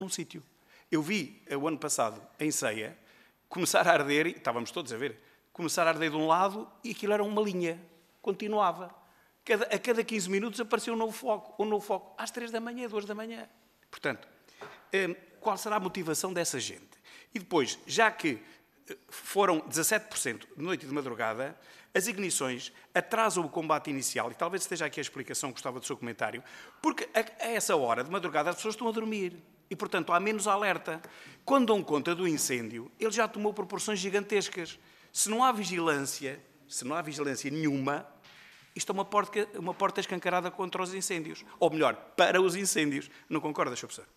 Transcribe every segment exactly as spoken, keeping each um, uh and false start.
num sítio. Eu vi, o ano passado, em Ceia, começar a arder, e estávamos todos a ver, começar a arder de um lado e aquilo era uma linha. Continuava. Cada, a cada quinze minutos apareceu um novo foco, um novo foco. Às três da manhã, duas da manhã. Portanto, qual será a motivação dessa gente? E depois, já que foram dezassete por cento de noite e de madrugada, as ignições atrasam o combate inicial, e talvez esteja aqui a explicação, gostava do seu comentário, porque a, a essa hora de madrugada as pessoas estão a dormir e, portanto, há menos alerta. Quando dão conta do incêndio, ele já tomou proporções gigantescas. Se não há vigilância, se não há vigilância nenhuma, isto é uma porta, uma porta escancarada contra os incêndios. Ou melhor, para os incêndios. Não concorda, senhor Professor?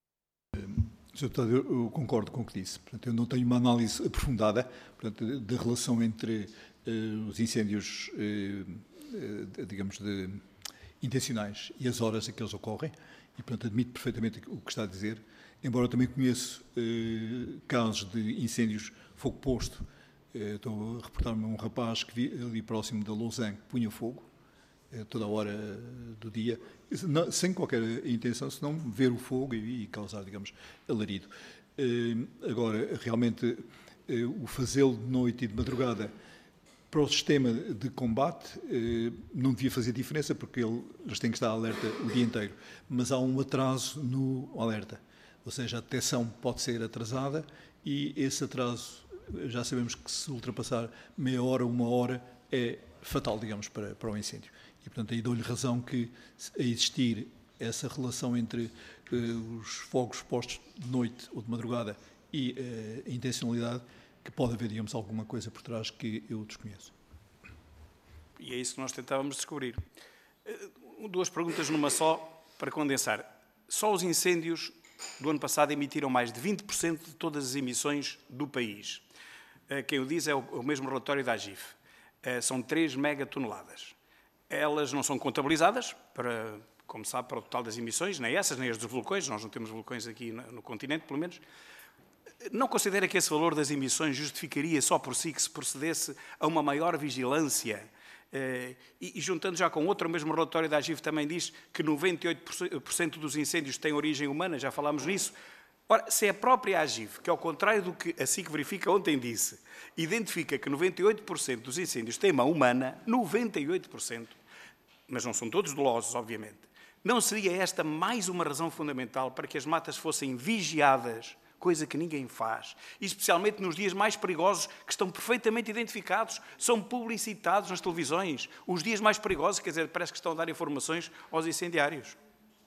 senhor Deputado, eu concordo com o que disse. Portanto, eu não tenho uma análise aprofundada, portanto, da relação entre uh, os incêndios, uh, uh, digamos, de, intencionais e as horas em que eles ocorrem, e, portanto, admito perfeitamente o que está a dizer, embora eu também conheço uh, casos de incêndios fogo posto. Uh, estou a reportar-me a um rapaz que vi ali próximo da Lausanne que punha fogo, toda a hora do dia, sem qualquer intenção, senão ver o fogo e causar, digamos, alarido. Agora, realmente, o fazê-lo de noite e de madrugada para o sistema de combate não devia fazer diferença, porque eles têm que estar alerta o dia inteiro, mas há um atraso no alerta, ou seja, a detecção pode ser atrasada e esse atraso, já sabemos que se ultrapassar meia hora, uma hora, é fatal, digamos, para, para o incêndio. E, portanto, aí dou-lhe razão que, a existir essa relação entre uh, os fogos postos de noite ou de madrugada e uh, a intencionalidade, que pode haver, digamos, alguma coisa por trás que eu desconheço. E é isso que nós tentávamos descobrir. Uh, duas perguntas numa só, para condensar. Só os incêndios do ano passado emitiram mais de vinte por cento de todas as emissões do país. Uh, quem o diz é o, o mesmo relatório da AGIF. Uh, são três megatoneladas. Elas não são contabilizadas, para, como sabe, para o total das emissões, nem essas, nem as dos vulcões, nós não temos vulcões aqui no, no continente, pelo menos. Não considera que esse valor das emissões justificaria só por si que se procedesse a uma maior vigilância? Eh, e, e juntando já com outro, o mesmo relatório da AGIF também diz que noventa e oito por cento dos incêndios têm origem humana, já falámos nisso. Ora, se é a própria AGIF, que ao contrário do que a SIC Verifica ontem disse, identifica que noventa e oito por cento dos incêndios têm mão humana, noventa e oito por cento, mas não são todos dolosos, obviamente, não seria esta mais uma razão fundamental para que as matas fossem vigiadas, coisa que ninguém faz, e especialmente nos dias mais perigosos, que estão perfeitamente identificados, são publicitados nas televisões, os dias mais perigosos, quer dizer, parece que estão a dar informações aos incendiários.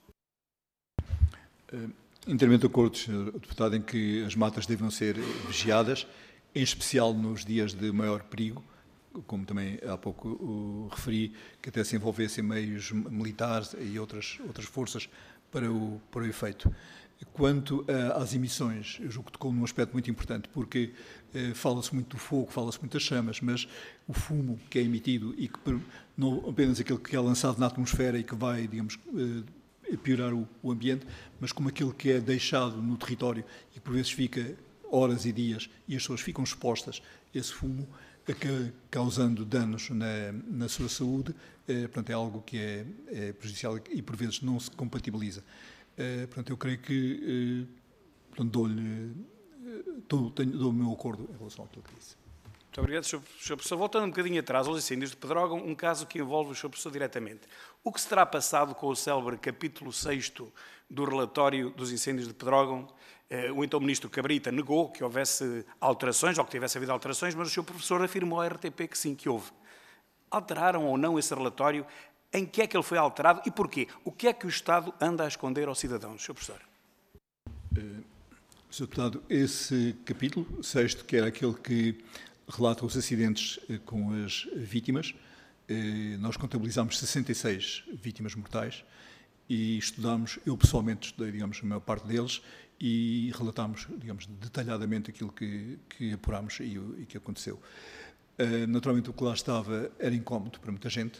Uh... Inteiramente de acordo, senhor Deputado, em que as matas devem ser vigiadas, em especial nos dias de maior perigo, como também há pouco uh, referi, que até se envolvessem meios militares e outras, outras forças para o, para o efeito. Quanto uh, às emissões, eu julgo que tocou num aspecto muito importante, porque uh, fala-se muito do fogo, fala-se muito das chamas, mas o fumo que é emitido e que não apenas aquele que é lançado na atmosfera e que vai, digamos, uh, piorar o, o ambiente, mas como aquele que é deixado no território e por vezes fica horas e dias e as pessoas ficam expostas a esse fumo, causando danos na, na sua saúde, eh, portanto, é algo que é, é prejudicial e por vezes não se compatibiliza. Eh, portanto, eu creio que eh, portanto, dou-lhe dou, dou o meu acordo em relação àquilo que disse. Muito obrigado, senhor Professor. Voltando um bocadinho atrás aos incêndios de Pedrógão, um caso que envolve o senhor Professor diretamente. O que se terá passado com o célebre capítulo sexto do relatório dos incêndios de Pedrógão? O então Ministro Cabrita negou que houvesse alterações, ou que tivesse havido alterações, mas o senhor Professor afirmou à R T P que sim, que houve. Alteraram ou não esse relatório? Em que é que ele foi alterado e porquê? O que é que o Estado anda a esconder aos cidadãos, senhor Professor? Uh, senhor Deputado, esse capítulo sexto, que era aquele que relata os acidentes com as vítimas, nós contabilizámos sessenta e seis vítimas mortais e estudámos, eu pessoalmente estudei, digamos, a maior parte deles e relatámos, digamos, detalhadamente aquilo que, que apurámos e, e que aconteceu. Naturalmente, o que lá estava era incómodo para muita gente.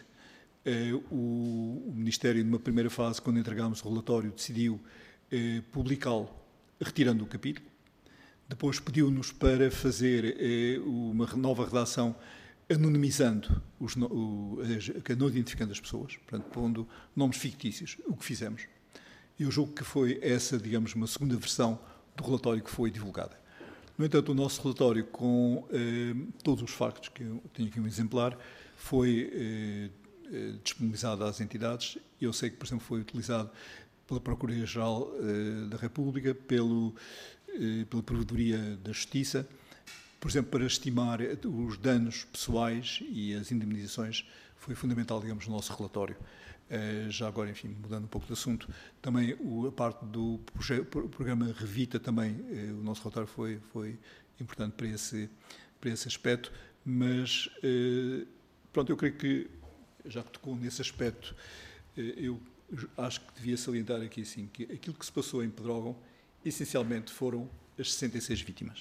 O, o Ministério, numa primeira fase, quando entregámos o relatório, decidiu publicá-lo, retirando o capítulo. Depois pediu-nos para fazer eh, uma nova redação anonimizando, os, o, a, não identificando as pessoas, portanto, pondo nomes fictícios, o que fizemos. Eu julgo que foi essa, digamos, uma segunda versão do relatório que foi divulgada. No entanto, o nosso relatório, com eh, todos os factos, que eu tenho aqui um exemplar, foi eh, eh, disponibilizado às entidades. Eu sei que, por exemplo, foi utilizado pela Procuradoria-Geral eh, da República, pelo, eh, pela Provedoria da Justiça, por exemplo, para estimar os danos pessoais e as indemnizações. Foi fundamental, digamos, no nosso relatório. Uh, já agora, enfim, mudando um pouco de assunto, também o, a parte do programa Revita, também uh, o nosso relatório foi, foi importante para esse, para esse aspecto, mas, uh, pronto, eu creio que, já que tocou nesse aspecto, uh, eu acho que devia salientar aqui, sim, que aquilo que se passou em Pedrógão, essencialmente foram as sessenta e seis vítimas.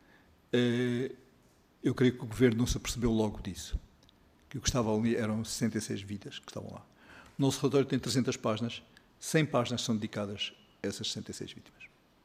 Uh, eu creio que o Governo não se apercebeu logo disso, que o que estava ali eram sessenta e seis vidas que estavam lá. O nosso relatório tem trezentas páginas, cem páginas são dedicadas a essas sessenta e seis vítimas.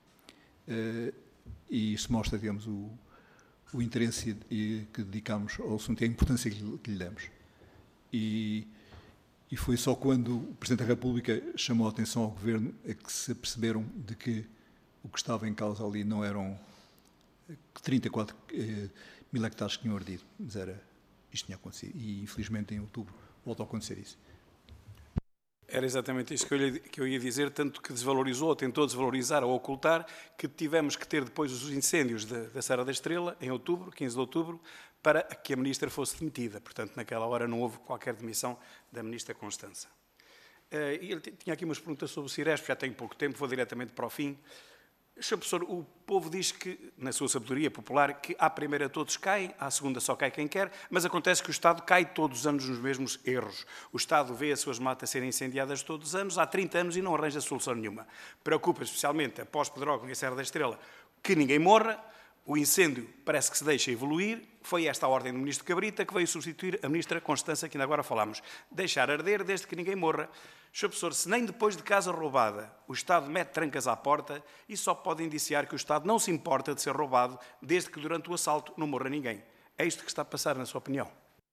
Uh, e isso mostra, digamos, o, o interesse e, que dedicamos ao assunto e a importância que lhe, que lhe damos. E, e foi só quando o Presidente da República chamou a atenção ao Governo é que se aperceberam de que o que estava em causa ali não eram trinta e quatro eh, mil hectares que tinham ardido, mas era, isto tinha acontecido. E, infelizmente, em outubro volta a acontecer isso. Era exatamente isto que eu, lhe, que eu ia dizer, tanto que desvalorizou, ou tentou desvalorizar ou ocultar, que tivemos que ter depois os incêndios da, da Serra da Estrela, em outubro, quinze de outubro, para que a Ministra fosse demitida. Portanto, naquela hora não houve qualquer demissão da Ministra Constança. Uh, e ele tinha aqui umas perguntas sobre o Ciresp, já tenho pouco tempo, vou diretamente para o fim. senhor Professor, o povo diz que, na sua sabedoria popular, que à primeira todos caem, à segunda só cai quem quer, mas acontece que o Estado cai todos os anos nos mesmos erros. O Estado vê as suas matas serem incendiadas todos os anos, há trinta anos, e não arranja solução nenhuma. Preocupa especialmente, após Pedrógão e a Serra da Estrela, que ninguém morra, o incêndio parece que se deixa evoluir. Foi esta a ordem do Ministro Cabrita, que veio substituir a Ministra Constança, que ainda agora falámos. Deixar arder desde que ninguém morra. senhor Professor, se nem depois de casa roubada o Estado mete trancas à porta, isso só pode indiciar que o Estado não se importa de ser roubado, desde que durante o assalto não morra ninguém. É isto que está a passar, na sua opinião?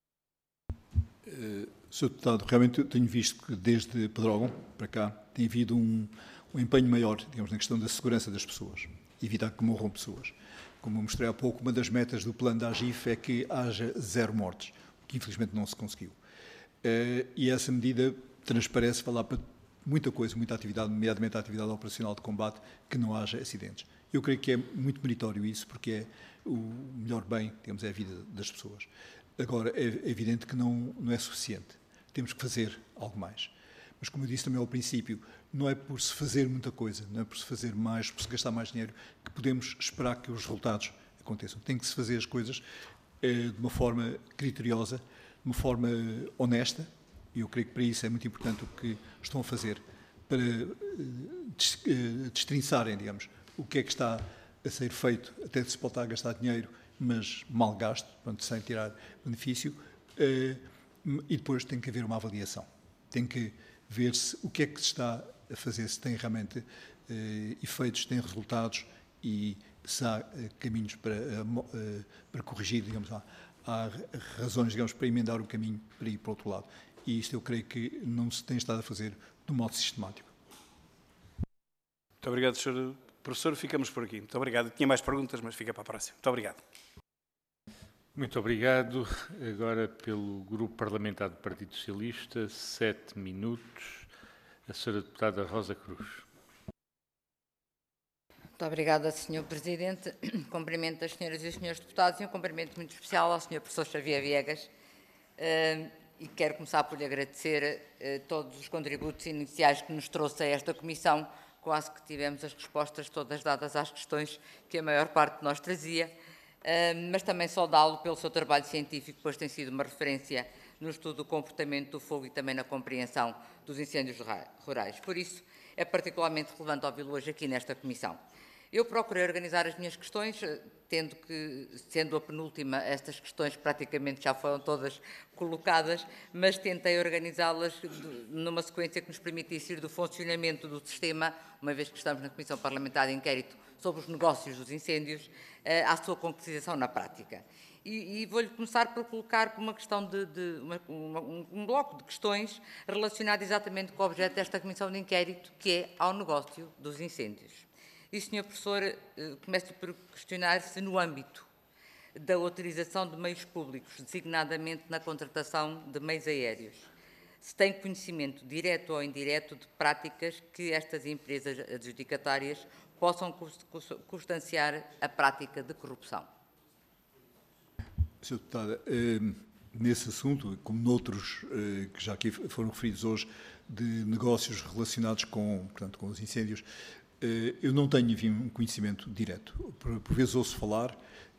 Uh, senhor Deputado, realmente eu tenho visto que desde Pedrógão para cá tem havido um, um empenho maior, digamos, na questão da segurança das pessoas, evitar que morram pessoas. Como eu mostrei há pouco, uma das metas do plano da AGIF é que haja zero mortes, o que infelizmente não se conseguiu. Uh, e essa medida transparece falar para muita coisa, muita atividade, nomeadamente a atividade operacional de combate, que não haja acidentes. Eu creio que é muito meritório isso, porque é o melhor bem, digamos, é a vida das pessoas. Agora, é evidente que não, não é suficiente. Temos que fazer algo mais. Mas, como eu disse também ao princípio, não é por se fazer muita coisa, não é por se fazer mais, por se gastar mais dinheiro, que podemos esperar que os resultados aconteçam. Tem que se fazer as coisas eh, de uma forma criteriosa, de uma forma honesta, e eu creio que para isso é muito importante o que estão a fazer, para eh, destrinçarem, digamos, o que é que está a ser feito, até se pode estar a gastar dinheiro, mas mal gasto, portanto, sem tirar benefício, eh, e depois tem que haver uma avaliação. Tem que ver-se o que é que se está a fazer, se tem realmente eh, efeitos, se tem resultados e se há eh, caminhos para, eh, para corrigir, digamos, há, há razões, digamos, para emendar o caminho para ir para o outro lado. E isto eu creio que não se tem estado a fazer de um modo sistemático. Muito obrigado, senhor Professor. Ficamos por aqui. Muito obrigado. Tinha mais perguntas, mas fica para a próxima. Muito obrigado. Muito obrigado. Agora, pelo Grupo Parlamentar do Partido Socialista, sete minutos, a senhora deputada Rosa Cruz. Muito obrigada, senhor Presidente. Cumprimento as senhoras e os senhores deputados e um cumprimento muito especial ao senhor Professor Xavier Viegas. Uh, e quero começar por lhe agradecer uh, todos os contributos iniciais que nos trouxe a esta comissão. Quase que tivemos as respostas todas dadas às questões que a maior parte de nós trazia. Uh, mas também saudá-lo pelo seu trabalho científico, pois tem sido uma referência no estudo do comportamento do fogo e também na compreensão dos incêndios rurais. Por isso, é particularmente relevante ouvi-lo hoje aqui nesta comissão. Eu procurei organizar as minhas questões, tendo que, sendo a penúltima, estas questões praticamente já foram todas colocadas, mas tentei organizá-las numa sequência que nos permitisse ir do funcionamento do sistema, uma vez que estamos na Comissão Parlamentar de Inquérito sobre os negócios dos incêndios, à sua concretização na prática. E, e vou-lhe começar por colocar uma questão de, de uma, uma, um bloco de questões relacionado exatamente com o objeto desta Comissão de Inquérito, que é ao negócio dos incêndios. E, senhor Professor, começo por questionar se no âmbito da utilização de meios públicos, designadamente na contratação de meios aéreos, se tem conhecimento direto ou indireto de práticas que estas empresas adjudicatárias possam constanciar a prática de corrupção. senhora Deputada, nesse assunto, como noutros que já aqui foram referidos hoje, de negócios relacionados com, portanto, com os incêndios, eu não tenho, enfim, um conhecimento direto. Por, por vezes ouço falar,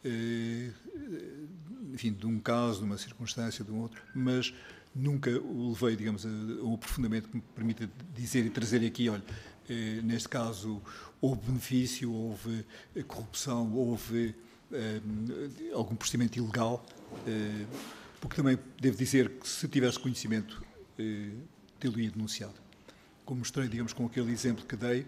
enfim, de um caso, de uma circunstância, de um outro, mas nunca o levei, digamos, a um aprofundamento que me permita dizer e trazer aqui, olha, neste caso houve benefício, houve corrupção, houve algum procedimento ilegal, porque também devo dizer que se tivesse conhecimento, tê-lo-ia denunciado. Como mostrei, digamos, com aquele exemplo que dei,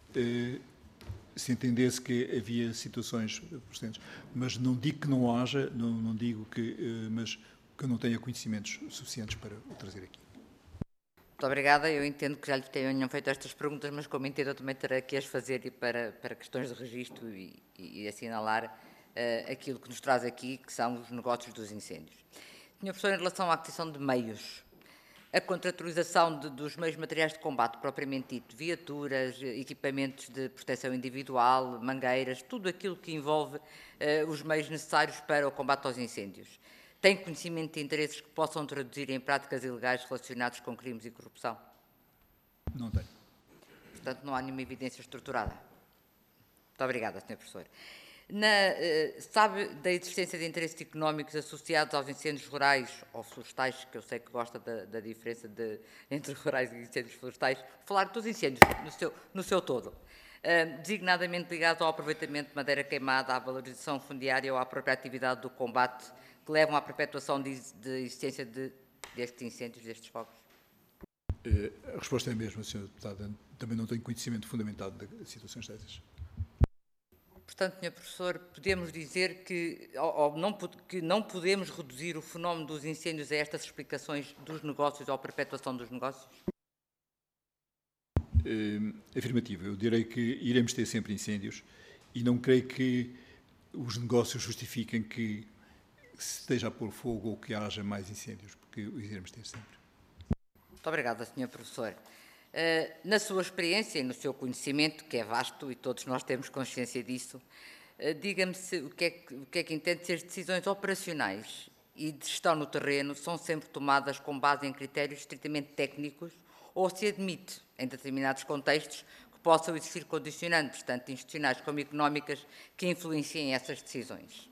se entendesse que havia situações procedentes, mas não digo que não haja, não, não digo que, mas que eu não tenha conhecimentos suficientes para o trazer aqui. Muito obrigada. Eu entendo que já lhe tenham feito estas perguntas, mas como entendo, eu também terei que as fazer para, para questões de registro e, e, e assinalar uh, aquilo que nos traz aqui, que são os negócios dos incêndios. senhor Professor, em relação à aquisição de meios, a contratualização de, dos meios materiais de combate propriamente dito, viaturas, equipamentos de proteção individual, mangueiras, tudo aquilo que envolve uh, os meios necessários para o combate aos incêndios. Tem conhecimento de interesses que possam traduzir em práticas ilegais relacionadas com crimes e corrupção? Não tenho. Portanto, não há nenhuma evidência estruturada. Muito obrigada, senhor Professor. Na, uh, sabe da existência de interesses económicos associados aos incêndios rurais ou florestais, que eu sei que gosta da, da diferença de, entre rurais e incêndios florestais, vou falar dos incêndios no seu, no seu todo, uh, designadamente ligados ao aproveitamento de madeira queimada, à valorização fundiária ou à própria atividade do combate, que levam à perpetuação de, de existência de, destes incêndios, destes fogos? A resposta é a mesma, senhora Deputada. Também não tenho conhecimento fundamentado de situações dessas. Portanto, senhor Professor, podemos dizer que, ou, ou não, que não podemos reduzir o fenómeno dos incêndios a estas explicações dos negócios ou a perpetuação dos negócios? É, afirmativo. Eu direi que iremos ter sempre incêndios e não creio que os negócios justifiquem que se esteja a pôr fogo ou que haja mais incêndios, porque os iremos ter sempre. Muito obrigada, senhor Professor. Uh, na sua experiência e no seu conhecimento, que é vasto e todos nós temos consciência disso, uh, diga-me se, o, que é que, o que é que entende se as decisões operacionais e de gestão no terreno são sempre tomadas com base em critérios estritamente técnicos ou se admite, em determinados contextos, que possam existir condicionantes, tanto institucionais como económicas, que influenciem essas decisões?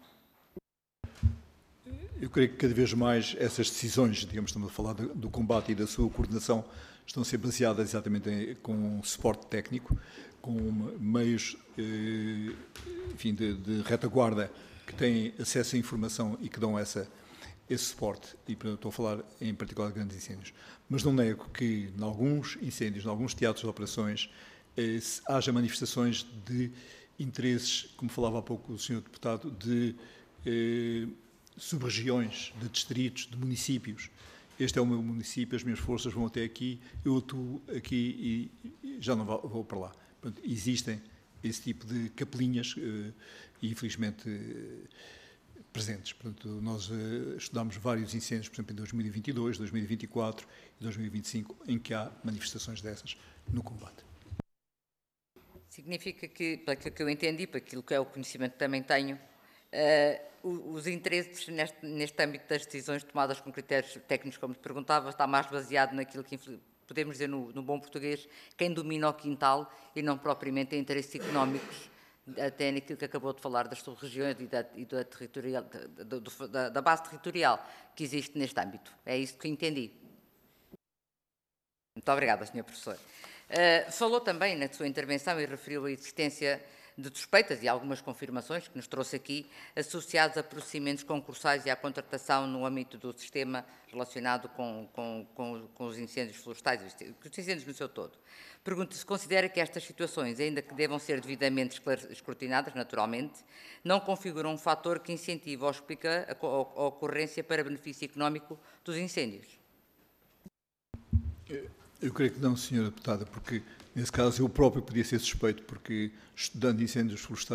Eu creio que cada vez mais essas decisões, digamos, estamos a falar do, do combate e da sua coordenação, estão a ser baseadas exatamente em, com suporte técnico, com meios eh, enfim, de, de retaguarda que têm acesso à informação e que dão essa, esse suporte. E estou a falar em particular de grandes incêndios. Mas não nego que, em alguns incêndios, em alguns teatros de operações, eh, haja manifestações de interesses, como falava há pouco o senhor Deputado, de eh, sub-regiões, de distritos, de municípios. Este é o meu município, as minhas forças vão até aqui, eu atuo aqui e já não vou para lá. Portanto, existem esse tipo de capelinhas e, infelizmente, presentes. Portanto, nós estudámos vários incêndios, por exemplo, em dois mil e vinte e dois, dois mil e vinte e quatro e dois mil e vinte e cinco, em que há manifestações dessas no combate. Significa que, para aquilo que eu entendi, para aquilo que é o conhecimento que também tenho, Uh, os interesses neste, neste âmbito das decisões tomadas com critérios técnicos, como te perguntava, está mais baseado naquilo que podemos dizer no, no bom português, quem domina o quintal e não propriamente em interesses económicos, até naquilo que acabou de falar das sub-regiões e, da, e da, territorial, da, da, da base territorial que existe neste âmbito. É isso que entendi. Muito obrigada, senhor Professor. Uh, falou também na sua intervenção e referiu a existência de suspeitas e algumas confirmações que nos trouxe aqui, associados a procedimentos concursais e à contratação no âmbito do sistema relacionado com, com, com, com os incêndios florestais, os incêndios no seu todo. Pergunto se considera que estas situações, ainda que devam ser devidamente escrutinadas, naturalmente, não configuram um fator que incentiva ou explica a, a, a ocorrência para benefício económico dos incêndios. Eu creio que não, senhora Deputada, porque, nesse caso, eu próprio podia ser suspeito, porque, estudando incêndios florestais,